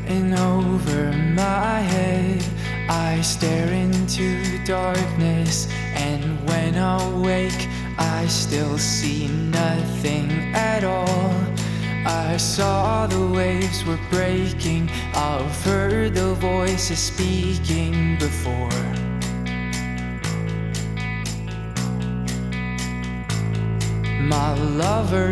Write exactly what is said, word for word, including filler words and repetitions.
in over my head. I stare into darkness, and when awake I still see nothing at all. I saw the waves were breaking, I've heard the voices speaking before. My lover